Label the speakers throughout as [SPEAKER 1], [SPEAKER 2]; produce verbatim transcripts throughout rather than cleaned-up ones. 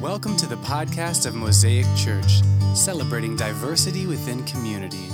[SPEAKER 1] Welcome to the podcast of Mosaic Church, celebrating diversity within community.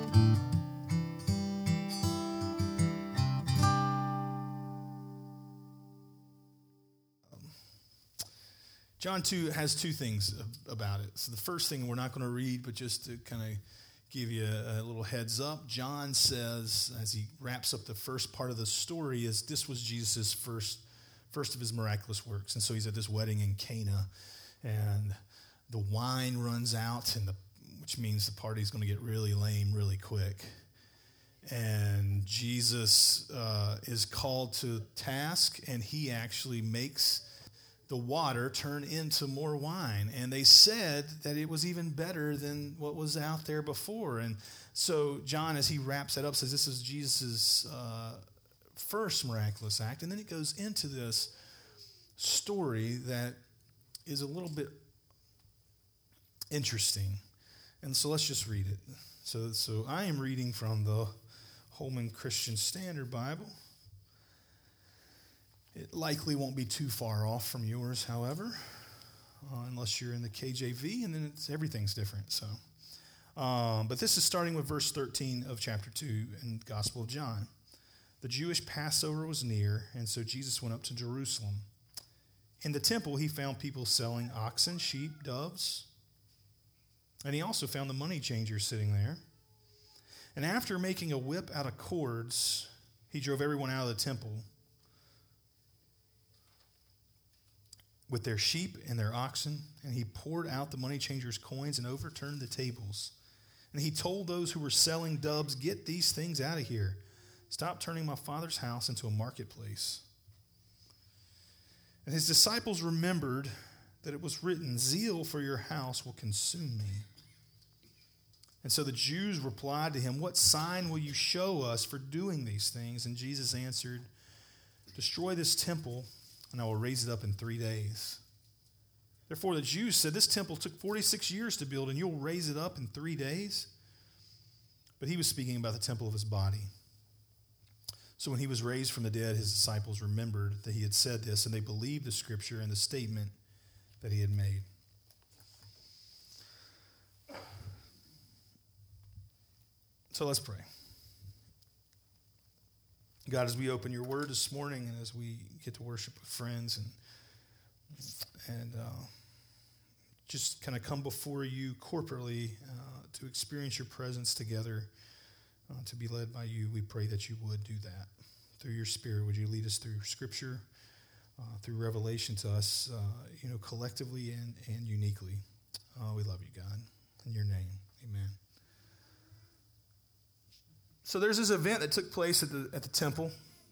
[SPEAKER 2] John two has two things about it. So the first thing we're not going to read, but just to kind of give you a, a little heads up, John says, as he wraps up the first part of the story, is this was Jesus' first first of his miraculous works. And so he's at this wedding in Cana, and the wine runs out, and the which means the party's going to get really lame really quick. And Jesus uh, is called to task, and he actually makes the water turn into more wine. And they said that it was even better than what was out there before. And so John, as he wraps that up, says this is Jesus' uh, first miraculous act. And then it goes into this story that is a little bit interesting. And so let's just read it. So, so I am reading from the Holman Christian Standard Bible. It likely won't be too far off from yours, however, uh, unless you're in the K J V, and then it's, everything's different. So, um, but this is starting with verse thirteen of chapter two in the Gospel of John. The Jewish Passover was near, and so Jesus went up to Jerusalem. In the temple, he found people selling oxen, sheep, doves, and he also found the money changers sitting there. And after making a whip out of cords, he drove everyone out of the temple with their sheep and their oxen, and he poured out the money changers' coins and overturned the tables. And he told those who were selling doves, "Get these things out of here. Stop turning my Father's house into a marketplace." And his disciples remembered that it was written, "Zeal for your house will consume me." And so the Jews replied to him, "What sign will you show us for doing these things?" And Jesus answered, "Destroy this temple, and I will raise it up in three days. Therefore the Jews said, "This temple took forty-six years to build, and you'll raise it up in three days?" But he was speaking about the temple of his body. So when he was raised from the dead, his disciples remembered that he had said this, and they believed the scripture and the statement that he had made. So let's pray. God, as we open your word this morning and as we get to worship with friends and and uh, just kind of come before you corporately uh, to experience your presence together, uh, to be led by you, we pray that you would do that. Through your Spirit, would you lead us through Scripture, uh, through revelation to us, uh, you know, collectively and, and uniquely. Uh, we love you, God. In your name, amen. So there's this event that took place at the at the temple,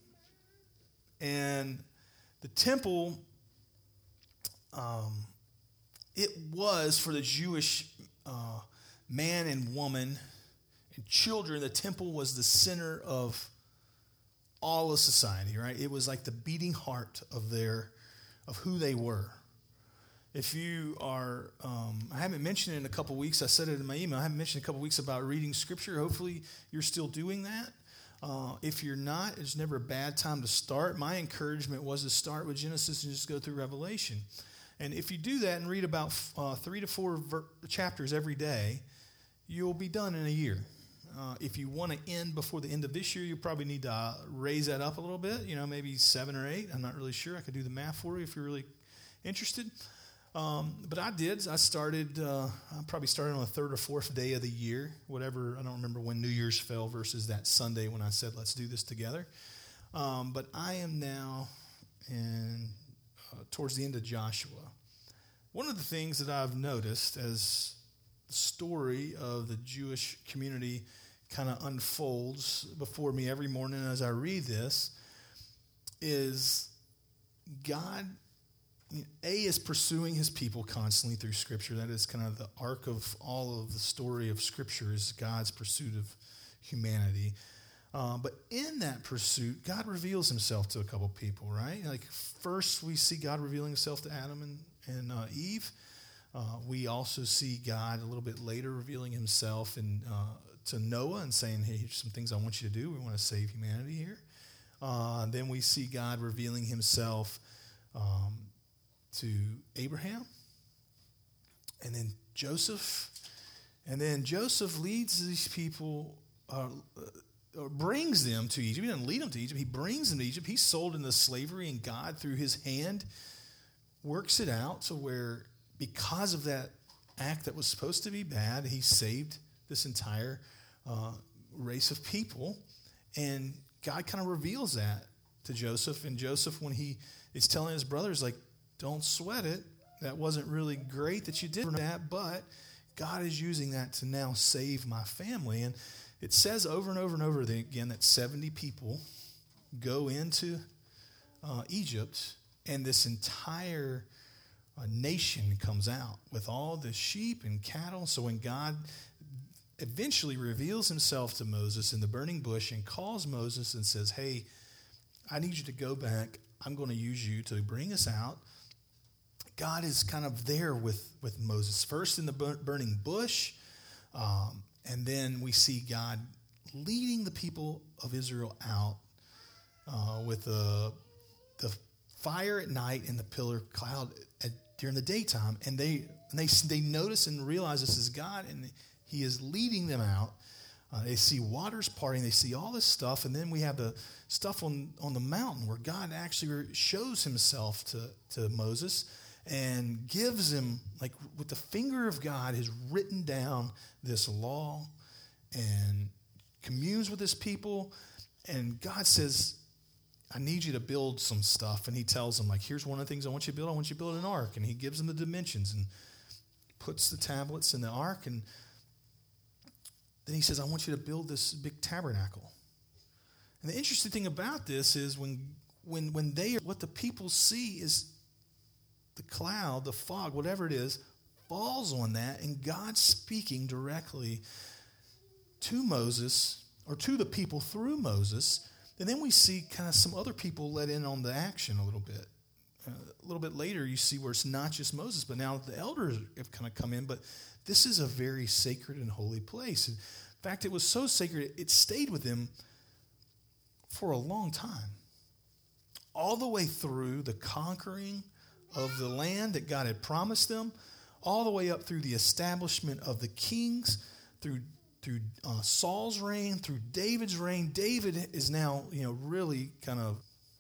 [SPEAKER 2] and the temple, um, it was for the Jewish uh, man and woman and children. The temple was the center of all of society, right? It was like the beating heart of their of who they were. If you are, um, I haven't mentioned it in a couple weeks. I said it in my email. I haven't mentioned in a couple weeks about reading Scripture. Hopefully you're still doing that. Uh, if you're not, it's never a bad time to start. My encouragement was to start with Genesis and just go through Revelation. And if you do that and read about uh, three to four ver- chapters every day, you'll be done in a year. Uh, if you want to end before the end of this year, you probably need to uh, raise that up a little bit, you know, maybe seven or eight. I'm not really sure. I could do the math for you if you're really interested. Um, but I did. I started, uh, I probably started on the third or fourth day of the year, whatever. I don't remember when New Year's fell versus that Sunday when I said, let's do this together. Um, but I am now in, uh, towards the end of Joshua. One of the things that I've noticed as the story of the Jewish community kind of unfolds before me every morning as I read this is God, A, is pursuing his people constantly through Scripture. That is kind of the arc of all of the story of Scripture is God's pursuit of humanity. Uh, but in that pursuit, God reveals himself to a couple people, right? Like first we see God revealing himself to Adam and, and uh, Eve. Uh, we also see God a little bit later revealing himself in, uh, to Noah and saying, hey, here's some things I want you to do. We want to save humanity here. Uh, then we see God revealing himself um, to Abraham and then Joseph. And then Joseph leads these people, uh, or brings them to Egypt. He doesn't lead them to Egypt. He brings them to Egypt. He's sold into slavery, and God, through his hand, works it out to where, because of that act that was supposed to be bad, he saved this entire uh, race of people. And God kind of reveals that to Joseph. And Joseph, when he is telling his brothers, like, don't sweat it. That wasn't really great that you did that, but God is using that to now save my family. And it says over and over and over again that seventy people go into uh, Egypt, and this entire uh, nation comes out with all the sheep and cattle. So when God eventually reveals himself to Moses in the burning bush and calls Moses and says, hey, I need you to go back. I'm going to use you to bring us out. God is kind of there with, with Moses, first in the burning bush, um, and then we see God leading the people of Israel out uh, with the, the fire at night and the pillar cloud at, during the daytime, and they and they they notice and realize this is God, and he is leading them out. Uh, they see waters parting, they see all this stuff, and then we have the stuff on, on the mountain where God actually shows himself to, to Moses and gives him, like with the finger of God, has written down this law and communes with his people. And God says, I need you to build some stuff. And he tells them, like, here's one of the things I want you to build. I want you to build an ark. And he gives them the dimensions and puts the tablets in the ark. And then he says, I want you to build this big tabernacle. And the interesting thing about this is when when when they are, what the people see is the cloud, the fog, whatever it is, falls on that, and God's speaking directly to Moses, or to the people through Moses. And then we see kind of some other people let in on the action a little bit. Uh, a little bit later, you see where it's not just Moses, but now the elders have kind of come in. But this is a very sacred and holy place. In fact, it was so sacred, it stayed with them for a long time. All the way through the conquering of the land that God had promised them, all the way up through the establishment of the kings, through through uh, Saul's reign, through David's reign. David is now, you know, really kind of,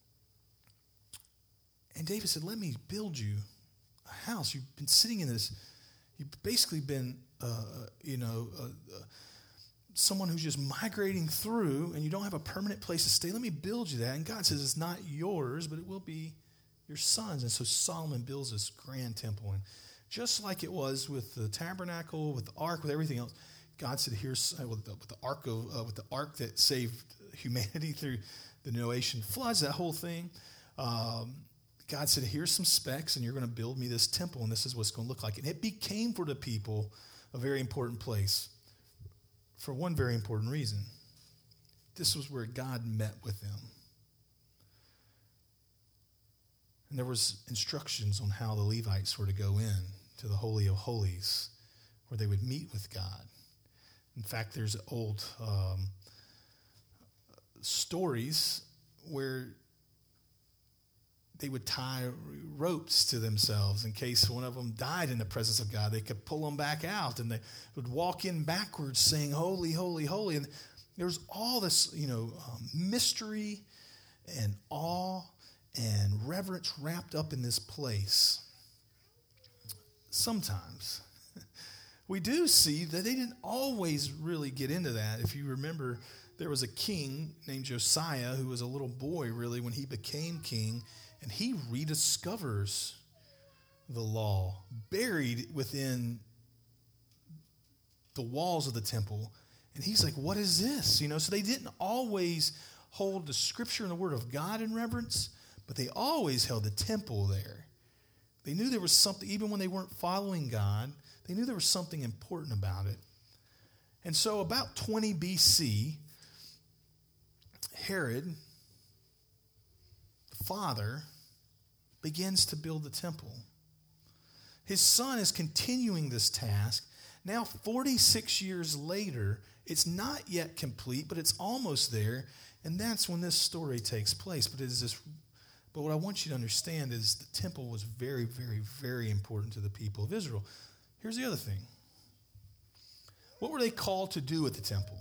[SPEAKER 2] and David said, let me build you a house. You've been sitting in this, you've basically been, uh, you know, uh, uh, someone who's just migrating through, and you don't have a permanent place to stay. Let me build you that. And God says, it's not yours, but it will be your sons. And so Solomon builds this grand temple. And just like it was with the tabernacle, with the ark, with everything else, God said, here's uh, with, the, with the ark of uh, with the ark that saved humanity through the Noachian floods, that whole thing. Um, God said, here's some specs, and you're going to build me this temple, and this is what's going to look like. And it became for the people a very important place for one very important reason. This was where God met with them. And there was instructions on how the Levites were to go in to the Holy of Holies, where they would meet with God. In fact, there's old um, stories where they would tie ropes to themselves in case one of them died in the presence of God. They could pull them back out, and they would walk in backwards saying, holy, holy, holy. And there's all this, you know, um, mystery and awe and reverence wrapped up in this place. Sometimes we do see that they didn't always really get into that. If you remember, there was a king named Josiah who was a little boy, really, when he became king, and he rediscovers the law buried within the walls of the temple. And he's like, what is this? You know, so they didn't always hold the scripture and the word of God in reverence, but they always held the temple there. They knew there was something, even when they weren't following God, they knew there was something important about it. And so about twenty B C, Herod, the father, begins to build the temple. His son is continuing this task. Now, forty-six years later, it's not yet complete, but it's almost there. And that's when this story takes place. But it is this. But what I want you to understand is the temple was very, very, very important to the people of Israel. Here's the other thing. What were they called to do at the temple?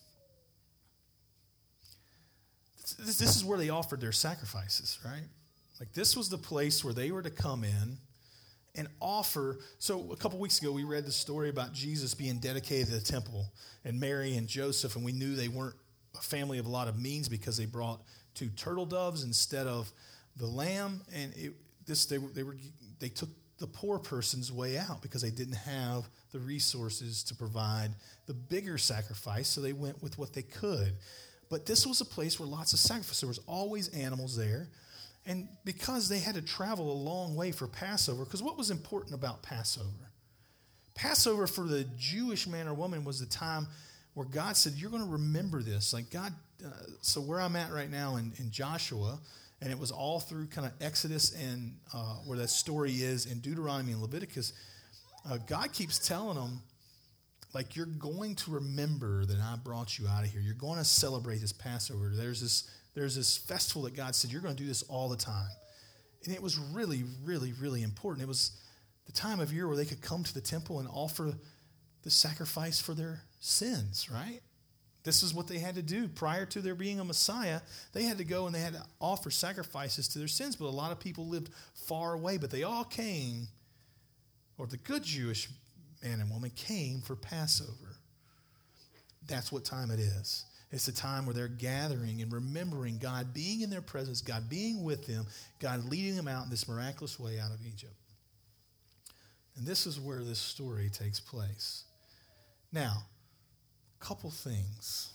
[SPEAKER 2] This, this is where they offered their sacrifices, right? Like this was the place where they were to come in and offer. So a couple weeks ago, we read the story about Jesus being dedicated to the temple and Mary and Joseph, and we knew they weren't a family of a lot of means because they brought two turtle doves instead of the lamb, and it, this they, they were they took the poor person's way out because they didn't have the resources to provide the bigger sacrifice, so they went with what they could. But this was a place where lots of sacrifice. There was always animals there. And because they had to travel a long way for Passover, because what was important about Passover? Passover for the Jewish man or woman was the time where God said, you're going to remember this. Like God, uh, so where I'm at right now in, in Joshua, and it was all through kind of Exodus and uh, where that story is in Deuteronomy and Leviticus, uh, God keeps telling them, like, you're going to remember that I brought you out of here. You're going to celebrate this Passover. There's this There's this festival that God said, you're going to do this all the time. And it was really, really, really important. It was the time of year where they could come to the temple and offer the sacrifice for their sins, right? This is what they had to do. Prior to there being a Messiah, they had to go and they had to offer sacrifices to their sins. But a lot of people lived far away, but they all came, or the good Jewish man and woman came for Passover. That's what time it is. It's a time where they're gathering and remembering God being in their presence, God being with them, God leading them out in this miraculous way out of Egypt. And this is where this story takes place. Now, a couple things.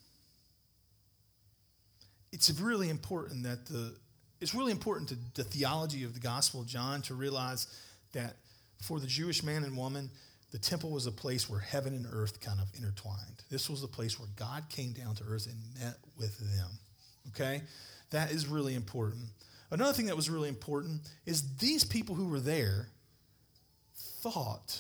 [SPEAKER 2] It's really important that the it's really important to the theology of the Gospel of John to realize that for the Jewish man and woman, the temple was a place where heaven and earth kind of intertwined. This was the place where God came down to earth and met with them. Okay? That is really important. Another thing that was really important is these people who were there thought,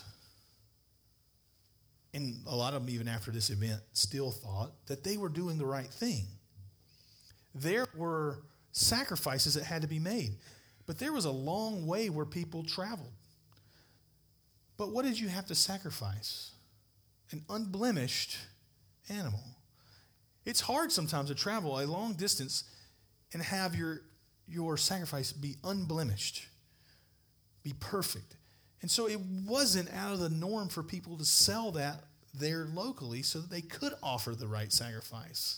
[SPEAKER 2] and a lot of them even after this event still thought, that they were doing the right thing. There were sacrifices that had to be made, but there was a long way where people traveled. But what did you have to sacrifice? An unblemished animal. It's hard sometimes to travel a long distance and have your, your sacrifice be unblemished, be perfect. And so it wasn't out of the norm for people to sell that there locally so that they could offer the right sacrifice.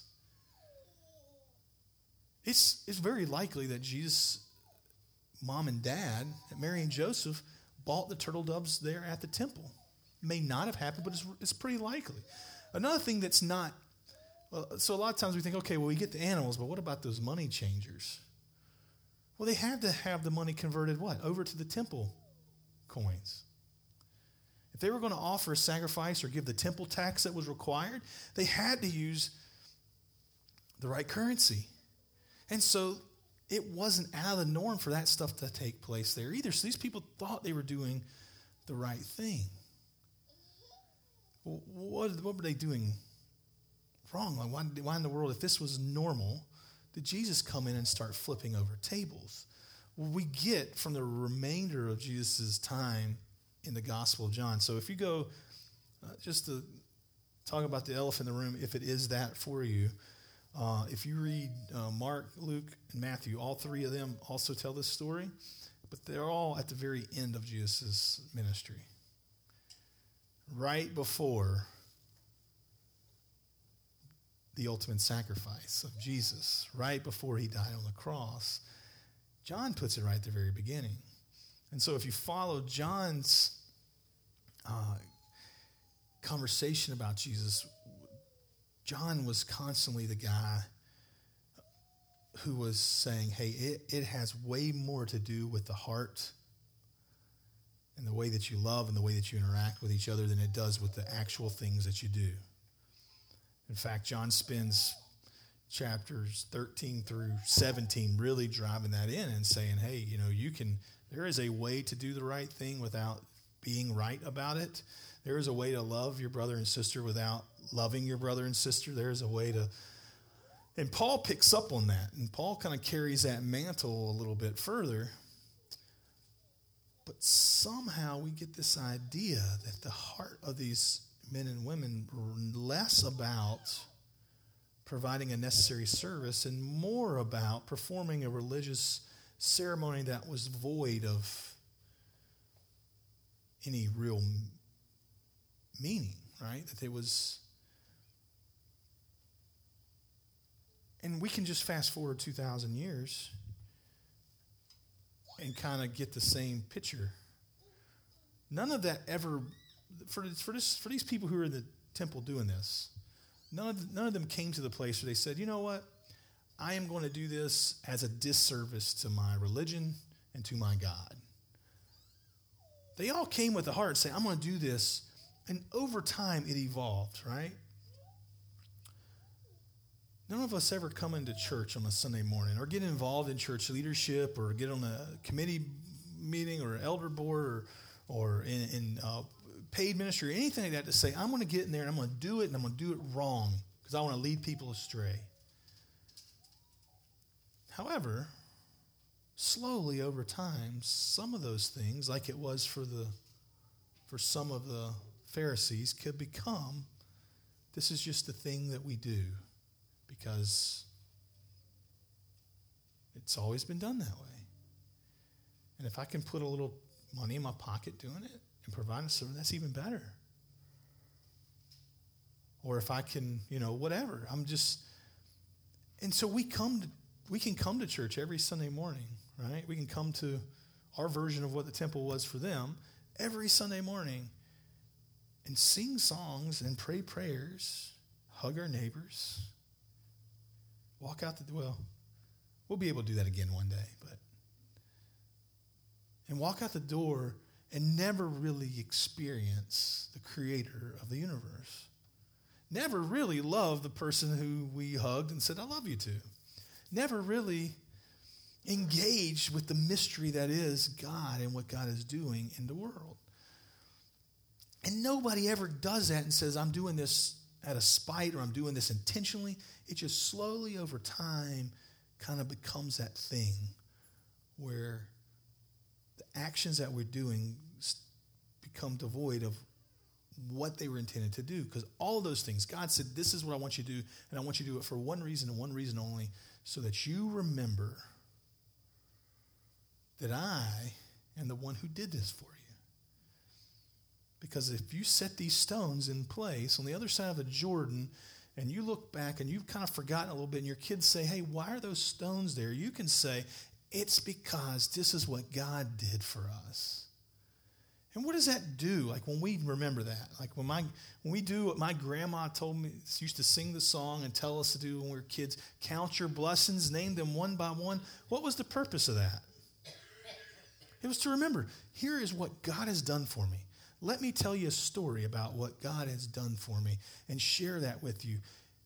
[SPEAKER 2] It's, it's very likely that Jesus' mom and dad, Mary and Joseph, bought the turtle doves there at the temple. It may not have happened, but it's, it's pretty likely. Another thing that's not, well, so a lot of times we think, okay, well, we get the animals, but what about those money changers? Well, they had to have the money converted, what? Over to the temple coins. If they were going to offer a sacrifice or give the temple tax that was required, they had to use the right currency. And so it wasn't out of the norm for that stuff to take place there either. So these people thought they were doing the right thing. Well, what, what were they doing wrong? Like why, why in the world, if this was normal, did Jesus come in and start flipping over tables? Well, we get from the remainder of Jesus' time in the Gospel of John. So if you go, uh, just to talk about the elephant in the room, if it is that for you, Uh, if you read uh, Mark, Luke, and Matthew, all three of them also tell this story, but they're all at the very end of Jesus' ministry. Right before the ultimate sacrifice of Jesus, right before he died on the cross, John puts it right at the very beginning. And so if you follow John's uh, conversation about Jesus, John was constantly the guy who was saying, hey, it, it has way more to do with the heart and the way that you love and the way that you interact with each other than it does with the actual things that you do. In fact, John spends chapters thirteen through seventeen really driving that in and saying, hey, you know, you can, there is a way to do the right thing without being right about it. There is a way to love your brother and sister without loving your brother and sister. There is a way to, and Paul picks up on that, and Paul kind of carries that mantle a little bit further. But somehow we get this idea that the heart of these men and women were less about providing a necessary service and more about performing a religious ceremony that was void of any real meaning, right? That it was... And we can just fast forward two thousand years and kind of get the same picture. None of that ever, for for this for these people who are in the temple doing this, none of none of them came to the place where they said, you know what, I am going to do this as a disservice to my religion and to my God. They all came with the heart saying, I'm going to do this, and over time it evolved, right? None of us ever come into church on a Sunday morning or get involved in church leadership or get on a committee meeting or elder board or, or in, in uh, paid ministry or anything like that to say, I'm going to get in there and I'm going to do it and I'm going to do it wrong because I want to lead people astray. However, slowly over time, some of those things, like it was for the for some of the Pharisees, could become, this is just the thing that we do. Because it's always been done that way. And if I can put a little money in my pocket doing it and provide a service, that's even better. Or if I can, you know, whatever. I'm just, and so we come to, we can come to church every Sunday morning, right? We can come to our version of what the temple was for them every Sunday morning and sing songs and pray prayers, hug our neighbors, walk out the, well, we'll be able to do that again one day, but, and walk out the door and never really experience the creator of the universe. Never really love the person who we hugged and said, I love you to. Never really engaged with the mystery that is God and what God is doing in the world. And nobody ever does that and says, I'm doing this out of spite or I'm doing this intentionally. It just slowly over time kind of becomes that thing where the actions that we're doing become devoid of what they were intended to do. Because all of those things, God said, this is what I want you to do, and I want you to do it for one reason and one reason only, so that you remember that I am the one who did this for you. Because if you set these stones in place on the other side of the Jordan, and you look back and you've kind of forgotten a little bit, and your kids say, hey, why are those stones there? You can say, it's because this is what God did for us. And what does that do? Like when we remember that, like when my when we do what my grandma told me, used to sing the song and tell us to do when we were kids, count your blessings, name them one by one. What was the purpose of that? It was to remember, here is what God has done for me. Let me tell you a story about what God has done for me and share that with you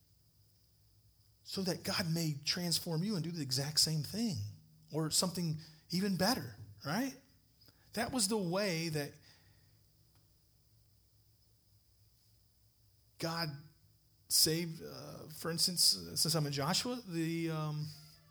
[SPEAKER 2] so that God may transform you and do the exact same thing or something even better, right? That was the way that God saved, uh, for instance, since I'm in Joshua, the um,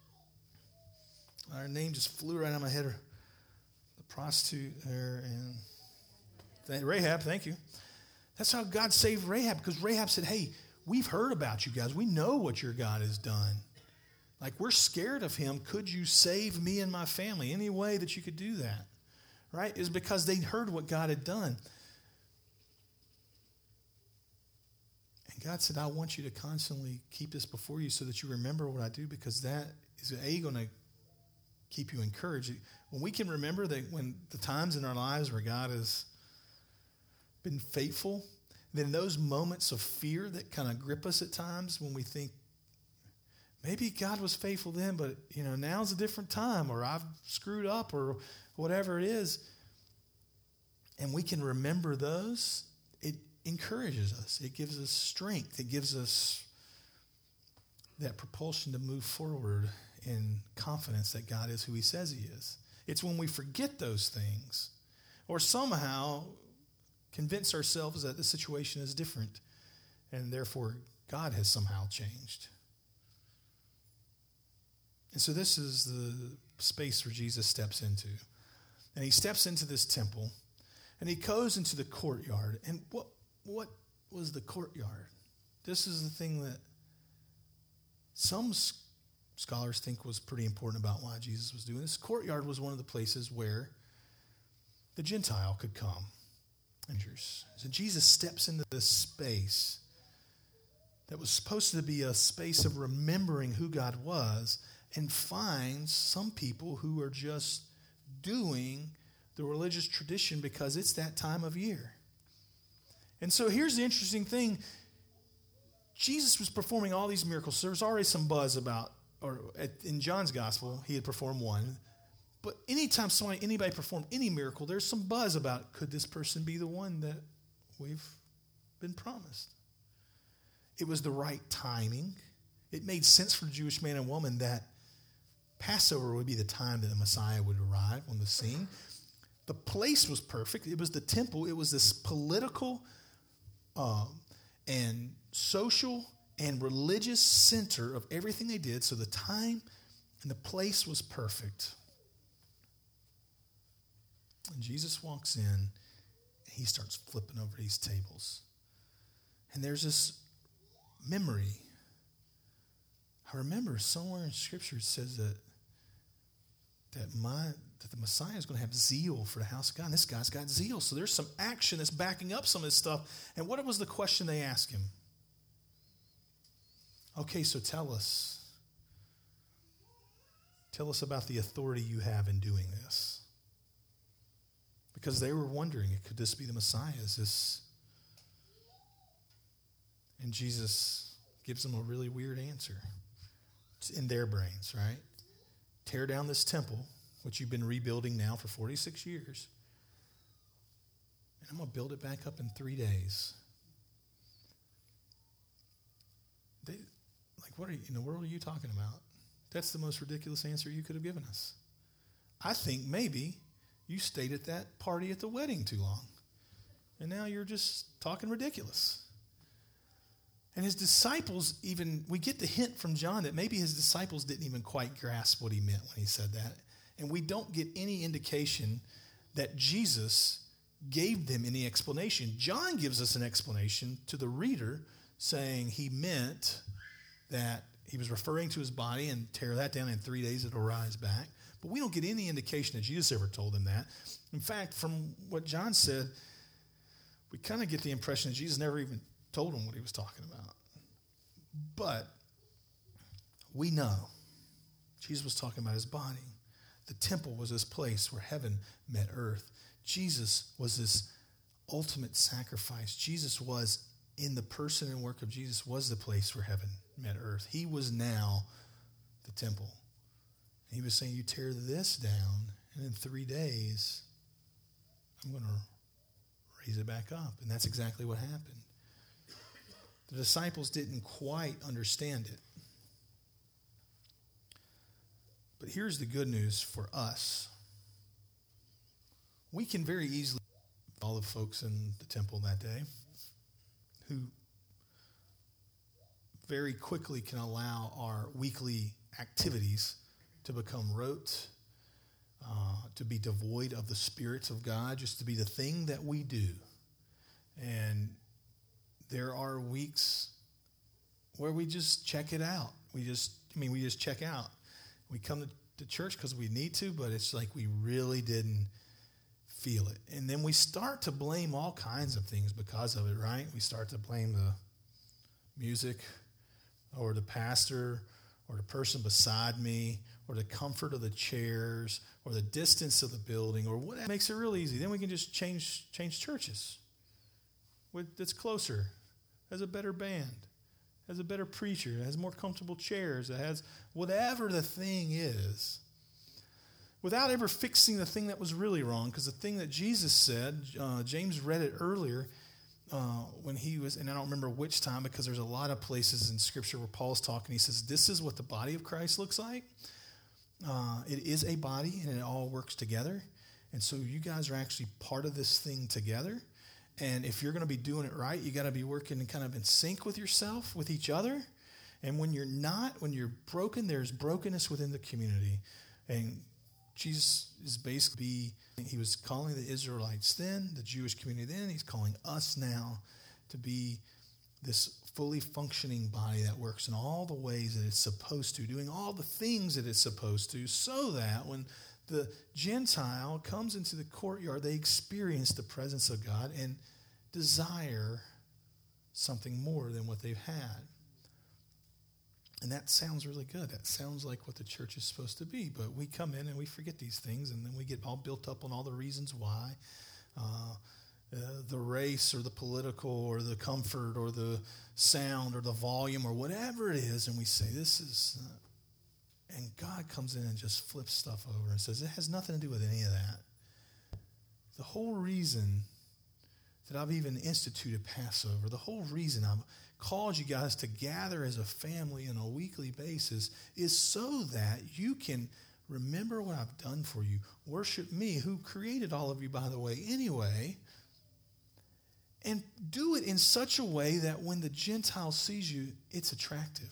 [SPEAKER 2] our name just flew right out of my head. The prostitute there and Rahab, thank you. That's how God saved Rahab, because Rahab said, hey, we've heard about you guys. We know what your God has done. Like, we're scared of him. Could you save me and my family? Any way that you could do that, right? Is because they heard what God had done. And God said, I want you to constantly keep this before you so that you remember what I do, because that is, A, going to keep you encouraged. When we can remember that when the times in our lives where God has been faithful, then those moments of fear that kind of grip us at times when we think, maybe God was faithful then, but you know, now's a different time, or I've screwed up, or whatever it is, and we can remember those, it encourages us. It gives us strength. It gives us that propulsion to move forward in confidence that God is who he says he is. It's when we forget those things, or somehow convince ourselves that the situation is different, and therefore God has somehow changed. And so this is the space where Jesus steps into. And he steps into this temple, and he goes into the courtyard. And what what was the courtyard? This is the thing that some scholars think was pretty important about why Jesus was doing this. Courtyard was one of the places where the Gentile could come. So Jesus steps into this space that was supposed to be a space of remembering who God was, and finds some people who are just doing the religious tradition because it's that time of year. And so here's the interesting thing. Jesus was performing all these miracles. There was already some buzz about, or in John's gospel, he had performed one. But anytime somebody, anybody performed any miracle, there's some buzz about, could this person be the one that we've been promised? It was the right timing. It made sense for the Jewish man and woman that Passover would be the time that the Messiah would arrive on the scene. The place was perfect. It was the temple. It was this political um, and social and religious center of everything they did. So the time and the place was perfect. And Jesus walks in, and he starts flipping over these tables. And there's this memory. I remember somewhere in Scripture it says that that my that the Messiah is going to have zeal for the house of God. And this guy's got zeal. So there's some action that's backing up some of this stuff. And what was the question they asked him? Okay, so tell us. Tell us about the authority you have in doing this. Because they were wondering, could this be the Messiah? Is this... And Jesus gives them a really weird answer. It's in their brains, right? Tear down this temple, which you've been rebuilding now for forty-six years, and I'm going to build it back up in three days. They, like, what are you, in the world are you talking about? That's the most ridiculous answer you could have given us. I think maybe you stayed at that party at the wedding too long, and now you're just talking ridiculous. And his disciples even, we get the hint from John that maybe his disciples didn't even quite grasp what he meant when he said that. And we don't get any indication that Jesus gave them any explanation. John gives us an explanation to the reader saying he meant that he was referring to his body and tear that down in three days it'll rise back. But we don't get any indication that Jesus ever told them that. In fact, from what John said, we kind of get the impression that Jesus never even told him what he was talking about. But we know Jesus was talking about his body. The temple was this place where heaven met earth. Jesus was this ultimate sacrifice. Jesus was, in the person and work of Jesus, was the place where heaven met earth. He was now the temple. And he was saying, you tear this down, and in three days, I'm going to raise it back up. And that's exactly what happened. The disciples didn't quite understand it. But here's the good news for us. We can very easily, all the folks in the temple that day, who very quickly can allow our weekly activities to become rote, uh, to be devoid of the spirits of God, just to be the thing that we do. And there are weeks where we just check it out. We just, I mean, we just check out. We come to, to church because we need to, but it's like we really didn't feel it. And then we start to blame all kinds of things because of it, right? We start to blame the music or the pastor or the person beside me or the comfort of the chairs or the distance of the building or what makes it real easy. Then we can just change change churches. That's closer, has a better band, has a better preacher, has more comfortable chairs, it has whatever the thing is, without ever fixing the thing that was really wrong. Because the thing that Jesus said, uh, James read it earlier uh, when he was, and I don't remember which time because there's a lot of places in Scripture where Paul's talking. He says, this is what the body of Christ looks like. Uh, it is a body and it all works together. And so you guys are actually part of this thing together. And if you're going to be doing it right, you got to be working kind of in sync with yourself, with each other. And when you're not, when you're broken, there's brokenness within the community. And Jesus is basically, he was calling the Israelites then, the Jewish community then, he's calling us now to be this fully functioning body that works in all the ways that it's supposed to, doing all the things that it's supposed to, so that when the Gentile comes into the courtyard, they experience the presence of God and desire something more than what they've had. And that sounds really good. That sounds like what the church is supposed to be. But we come in and we forget these things, and then we get all built up on all the reasons why. Uh, uh, the race or the political or the comfort or the sound or the volume or whatever it is, and we say, this is... Uh, and God comes in and just flips stuff over and says, it has nothing to do with any of that. The whole reason that I've even instituted Passover, the whole reason I've called you guys to gather as a family on a weekly basis is so that you can remember what I've done for you, worship me, who created all of you, by the way, anyway, and do it in such a way that when the Gentile sees you, it's attractive.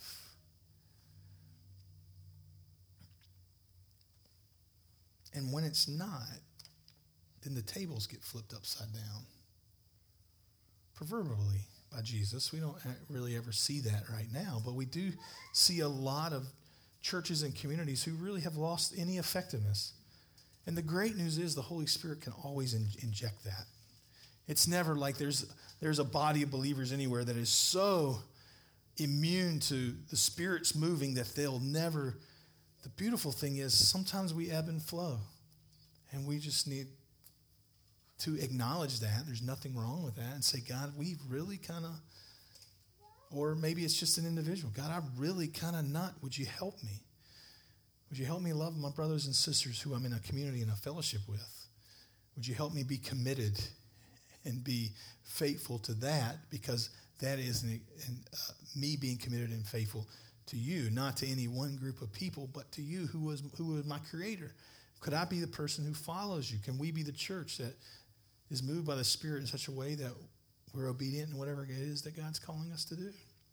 [SPEAKER 2] And when it's not, then the tables get flipped upside down. Proverbially by Jesus. We don't really ever see that right now, but we do see a lot of churches and communities who really have lost any effectiveness. And the great news is the Holy Spirit can always in- inject that. It's never like there's there's a body of believers anywhere that is so immune to the Spirit's moving that they'll never... The beautiful thing is sometimes we ebb and flow, and we just need to acknowledge that. There's nothing wrong with that, and say, God, we really kind of, or maybe it's just an individual. God, I really kind of not. Would you help me? Would you help me love my brothers and sisters who I'm in a community and a fellowship with? Would you help me be committed and be faithful to that? Because that is an, an, uh, me being committed and faithful to you, not to any one group of people, but to you who was who was my creator. Could I be the person who follows you? Can we be the church that is moved by the Spirit in such a way that we're obedient in whatever it is that God's calling us to do?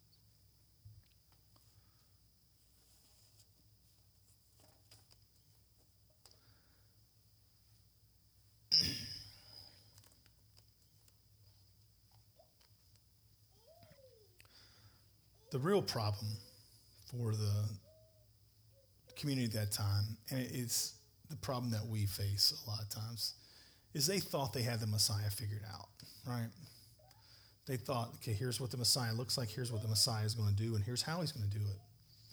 [SPEAKER 2] The real problem for the community at that time, and it's the problem that we face a lot of times, is they thought they had the Messiah figured out, right? They thought, okay, here's what the Messiah looks like, here's what the Messiah is going to do, and here's how he's going to do it.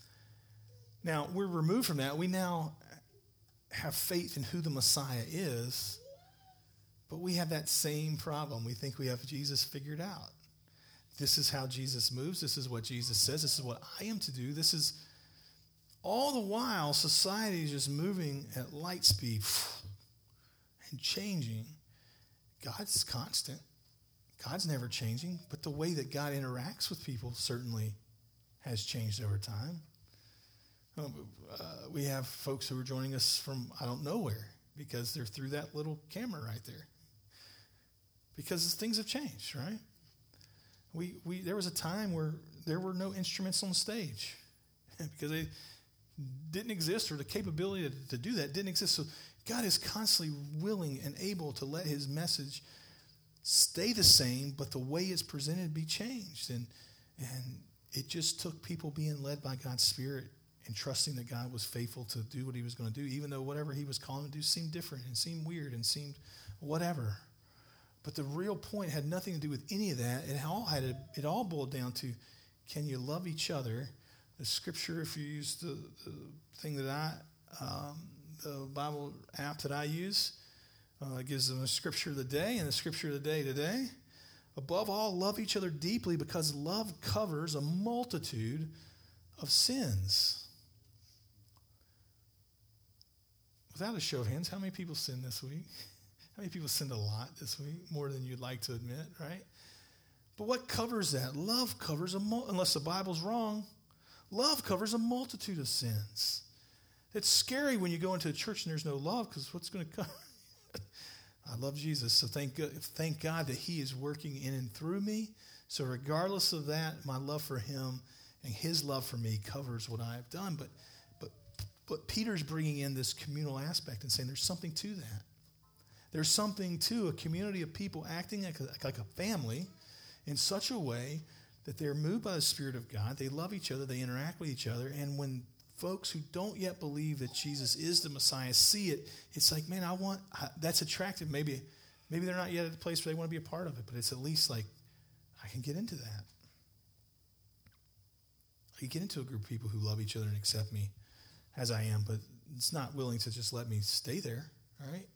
[SPEAKER 2] Now, we're removed from that. We now have faith in who the Messiah is, but we have that same problem. We think we have Jesus figured out. This is how Jesus moves. This is what Jesus says. This is what I am to do. This is all the while society is just moving at light speed and changing. God's constant. God's never changing, but the way that God interacts with people certainly has changed over time. Uh, we have folks who are joining us from I don't know where because they're through that little camera right there. Because things have changed, right? We we there was a time where there were no instruments on stage because they didn't exist, or the capability to, to do that didn't exist. So God is constantly willing and able to let his message stay the same, but the way it's presented be changed. And and it just took people being led by God's Spirit and trusting that God was faithful to do what he was going to do, even though whatever he was calling to do seemed different and seemed weird and seemed whatever. But the real point had nothing to do with any of that. It all had a, it all boiled down to, can you love each other? The scripture, if you use the, the thing that I, um, the Bible app that I use, uh, it gives them a scripture of the day, and the scripture of the day today. Above all, love each other deeply, because love covers a multitude of sins. Without a show of hands, how many people sinned this week? How many people sinned a lot this week? More than you'd like to admit, right? But what covers that? Love covers, a mul- unless the Bible's wrong, love covers a multitude of sins. It's scary when you go into a church and there's no love, because what's going to come? I love Jesus, so thank God, thank God that he is working in and through me. So regardless of that, my love for him and his love for me covers what I have done. But but But Peter's bringing in this communal aspect and saying there's something to that. There's something to a community of people acting like a, like a family in such a way that they're moved by the Spirit of God. They love each other. They interact with each other. And when folks who don't yet believe that Jesus is the Messiah see it, it's like, man, I want, that's attractive. Maybe, maybe they're not yet at the place where they want to be a part of it, but it's at least like, I can get into that. I can get into a group of people who love each other and accept me as I am, but it's not willing to just let me stay there, all right?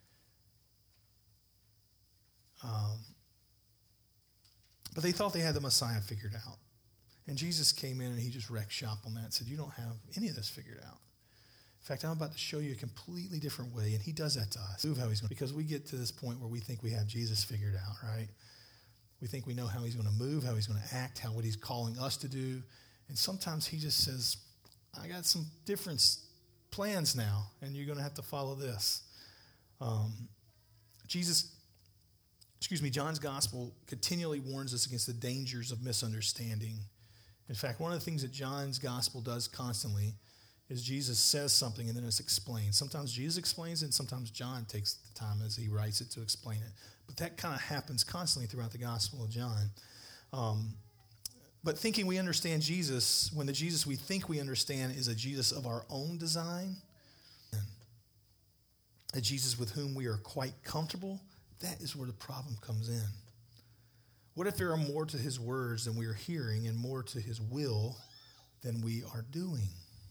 [SPEAKER 2] Um, but they thought they had the Messiah figured out. And Jesus came in and he just wrecked shop on that and said, you don't have any of this figured out. In fact, I'm about to show you a completely different way, and he does that to us. Move how he's going, because we get to this point where we think we have Jesus figured out, right? We think we know how he's going to move, how he's going to act, how what he's calling us to do. And sometimes he just says, I got some different plans now, and you're going to have to follow this. Um, Jesus, excuse me, John's gospel continually warns us against the dangers of misunderstanding. In fact, one of the things that John's gospel does constantly is Jesus says something and then it's explained. Sometimes Jesus explains it, and sometimes John takes the time as he writes it to explain it. But that kind of happens constantly throughout the Gospel of John. Um, but thinking we understand Jesus, when the Jesus we think we understand is a Jesus of our own design, a Jesus with whom we are quite comfortable, that is where the problem comes in. What if there are more to his words than we are hearing and more to his will than we are doing?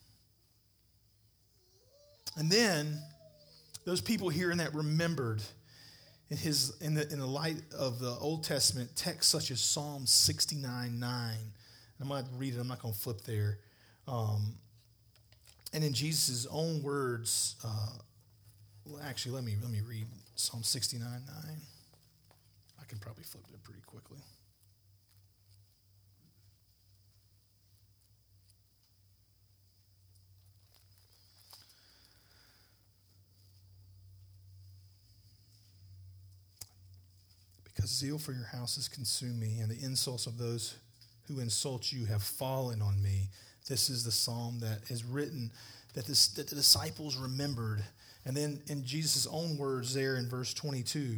[SPEAKER 2] And then those people hearing that remembered in his in the in the light of the Old Testament texts such as Psalm sixty-nine nine. I'm going to read it. I'm not going to flip there. Um, and in Jesus' own words, uh, well, actually, let me let me read Psalm sixty-nine nine. I can probably flip there pretty quickly. Because zeal for your house has consumed me, and the insults of those who insult you have fallen on me. This is the psalm that is written that, this, that the disciples remembered. And then in Jesus' own words there in verse twenty-two,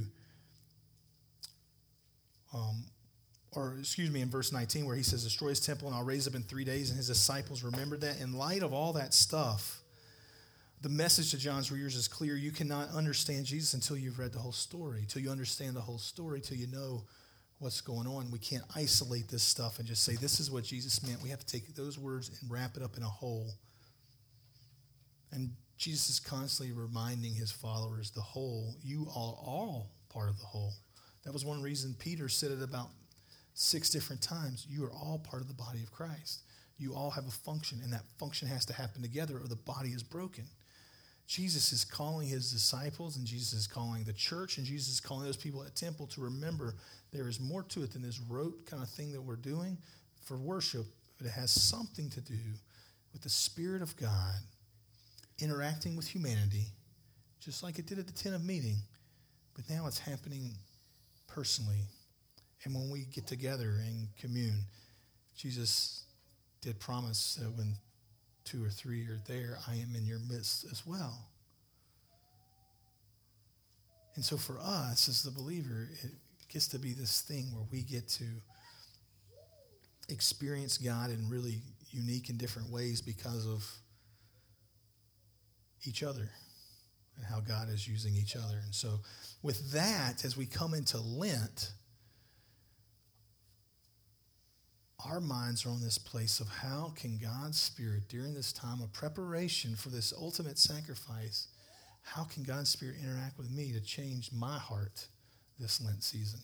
[SPEAKER 2] um, or excuse me, in verse nineteen, where he says, destroy his temple and I'll raise up in three days. And his disciples remembered that. In light of all that stuff, the message to John's readers is clear. You cannot understand Jesus until you've read the whole story, until you understand the whole story, until you know what's going on. We can't isolate this stuff and just say, this is what Jesus meant. We have to take those words and wrap it up in a whole. And Jesus is constantly reminding his followers, the whole, you are all part of the whole. That was one reason Peter said it about six different times. You are all part of the body of Christ. You all have a function, and that function has to happen together or the body is broken. Jesus is calling his disciples, and Jesus is calling the church, and Jesus is calling those people at Temple to remember there is more to it than this rote kind of thing that we're doing for worship, but it has something to do with the Spirit of God interacting with humanity, just like it did at the tent of meeting, but now it's happening personally. And when we get together and commune, Jesus did promise that when two or three are there, I am in your midst as well. And so for us as the believer, it gets to be this thing where we get to experience God in really unique and different ways because of each other and how God is using each other. And so with that, as we come into Lent, our minds are on this place of how can God's Spirit, during this time of preparation for this ultimate sacrifice, how can God's Spirit interact with me to change my heart this Lent season?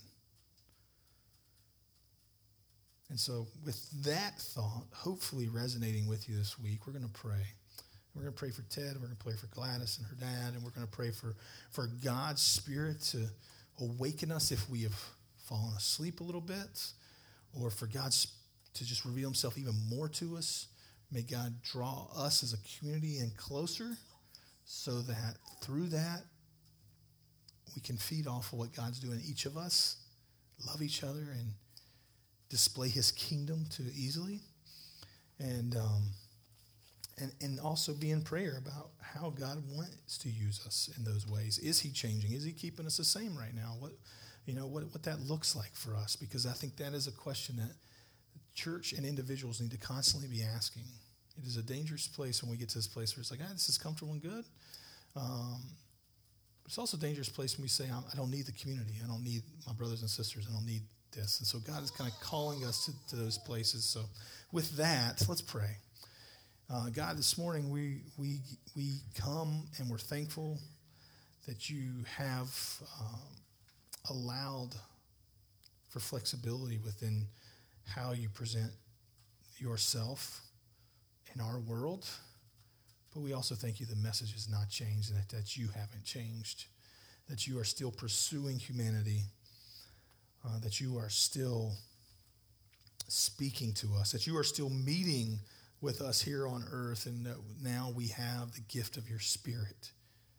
[SPEAKER 2] And so with that thought, hopefully resonating with you this week, we're going to pray. We're going to pray for Ted, we're going to pray for Gladys and her dad, and we're going to pray for, for God's Spirit to awaken us if we have fallen asleep a little bit, or for God's to just reveal himself even more to us. May God draw us as a community in closer so that through that we can feed off of what God's doing in each of us, love each other, and display his kingdom too easily. And um, and, and also be in prayer about how God wants to use us in those ways. Is he changing? Is he keeping us the same right now? What, you know, what, what that looks like for us, because I think that is a question that the church and individuals need to constantly be asking. It is a dangerous place when we get to this place where it's like, ah, this is comfortable and good. Um, but it's also a dangerous place when we say, I don't need the community. I don't need my brothers and sisters. I don't need this. And so God is kind of calling us to, to those places. So with that, let's pray. Uh, God, this morning we we we come and we're thankful that you have um, allowed for flexibility within how you present yourself in our world. But we also thank you the message has not changed, and that, that you haven't changed, that you are still pursuing humanity, uh, that you are still speaking to us, that you are still meeting with us here on earth, and that now we have the gift of your Spirit.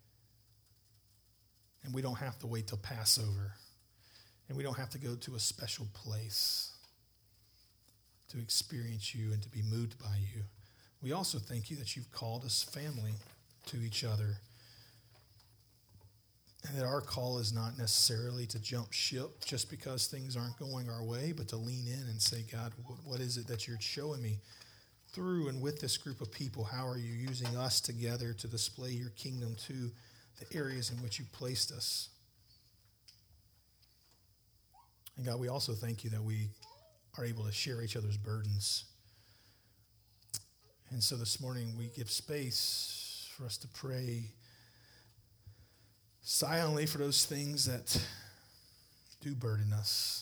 [SPEAKER 2] And we don't have to wait till Passover, and we don't have to go to a special place to experience you and to be moved by you. We also thank you that you've called us family to each other, and that our call is not necessarily to jump ship just because things aren't going our way, but to lean in and say, God, what is it that you're showing me through and with this group of people? How are you using us together to display your kingdom to the areas in which you placed us? And God, we also thank you that we are able to share each other's burdens. And so this morning we give space for us to pray silently for those things that do burden us.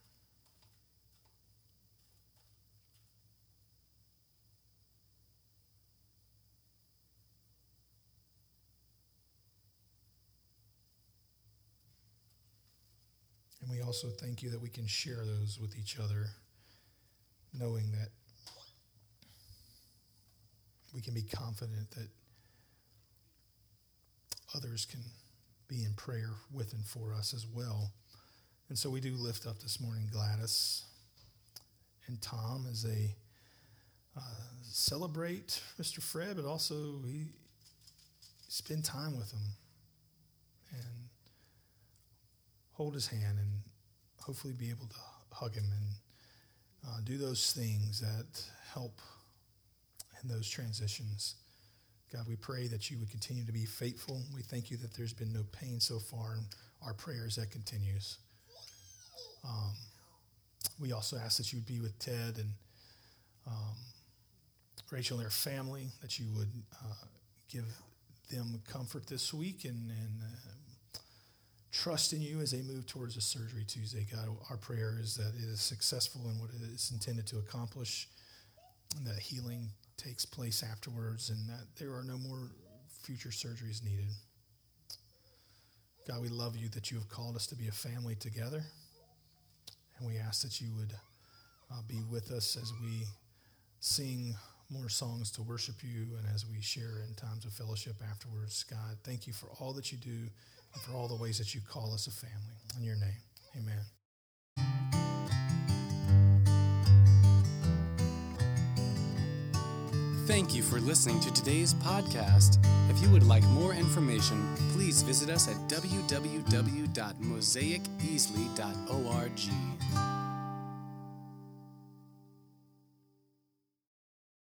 [SPEAKER 2] And we also thank you that we can share those with each other, knowing that we can be confident that others can be in prayer with and for us as well. And so we do lift up this morning Gladys and Tom as they uh, celebrate Mister Fred, but also we spend time with him and hold his hand and hopefully be able to hug him and uh, do those things that help in those transitions. God, we pray that you would continue to be faithful. We thank you that there's been no pain so far, and our prayers that continues. Um, we also ask that you would be with Ted and um, Rachel and their family, that you would uh, give them comfort this week and, and uh, trust in you as they move towards the surgery Tuesday. God, our prayer is that it is successful in what it is intended to accomplish, and that healing takes place afterwards, and that there are no more future surgeries needed. God, we love you that you have called us to be a family together, and we ask that you would uh, be with us as we sing more songs to worship you and as we share in times of fellowship afterwards. God, thank you for all that you do and for all the ways that you call us a family. In your name, amen.
[SPEAKER 1] Thank you for listening to today's podcast. If you would like more information, please visit us at w w w dot mosaic easley dot org.